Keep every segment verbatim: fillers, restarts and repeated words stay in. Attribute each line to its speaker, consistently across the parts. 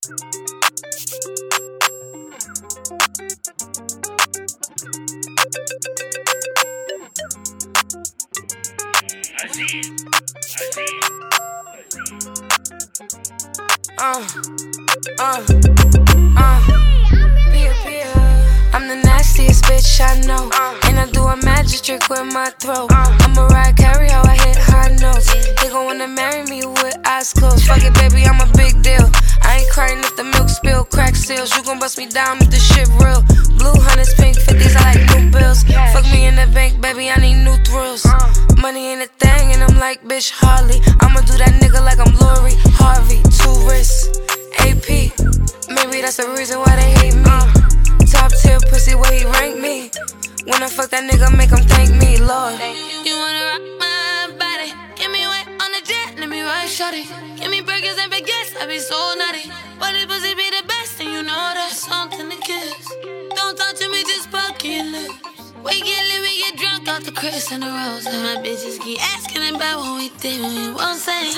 Speaker 1: Uh, uh, uh, Pia, Pia. I'm the nastiest bitch I know, uh, and I do a magic trick with my throat. uh, I'm Mariah Carey, how I hit high notes. They gon' wanna marry me with eyes closed. Fuck it, baby, I'm a big deal. I ain't crying if the milk spill. Crack seals, you gon' bust me down if the shit real. Blue hundreds, pink fifties, I like new bills. Fuck me in the bank, baby, I need new thrills. Money ain't a thing, and I'm like, bitch, Harley. I'ma do that nigga like I'm Lori Harvey. Two wrists, A P. Maybe that's the reason why they hate me. Top tier pussy, where he rank me. When I fuck that nigga, make him thank me, Lord.
Speaker 2: You wanna rock my body? Get me wet on the jet, let me ride shorty. Give me burgers and baguettes, I be so naughty. But this pussy be the best, and you know that's something to kiss. Don't talk to me, just fuck your lips. We get lit, we get drunk off the Chris and the Rose. And my bitches keep asking about what we did when we won't say.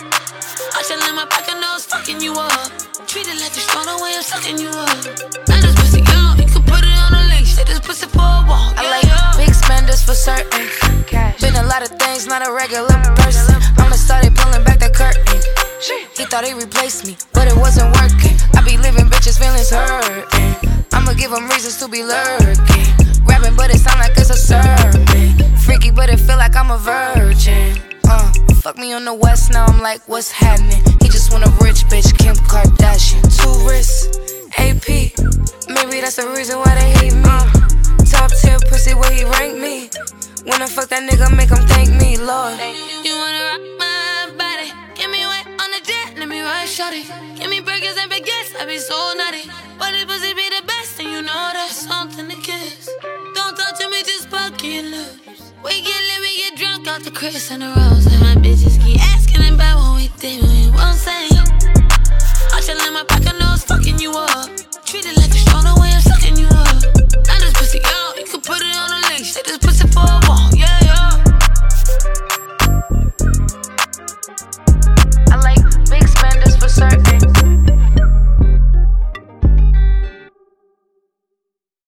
Speaker 2: I shall in my pocket, nose fucking you up. Treat it like the stronger way I'm sucking you up. I just pussy young, you can put it on a link. Shit, this pussy for a walk.
Speaker 1: I like big spenders for certain. Been a lot of things, not a regular person. I'ma start it pulling back the curtain. He thought he replaced me, but it wasn't working. I be leaving bitches' feelings hurting. I'ma give them reasons to be lurking. Rapping, but it sound like it's a sermon. Freaky, but it feel like I'm a virgin. Uh, fuck me on the west, now I'm like, what's happening? He just want a rich bitch, Kim Kardashian. Two wrists, A P. Maybe that's the reason why they hate me. Top tier pussy, where he rank me. When I fuck that nigga, make him thank me, Lord.
Speaker 2: You wanna rock my body? Get me wet on the jet, let me ride shorty. Give me burgers and baguettes, I be so naughty. But this pussy be the best, and you know that's something to kiss. Don't talk to me, just fuck your lips. We get lit, we get drunk off the Chris and the Rose. And my bitches keep asking about what we did when we won't say.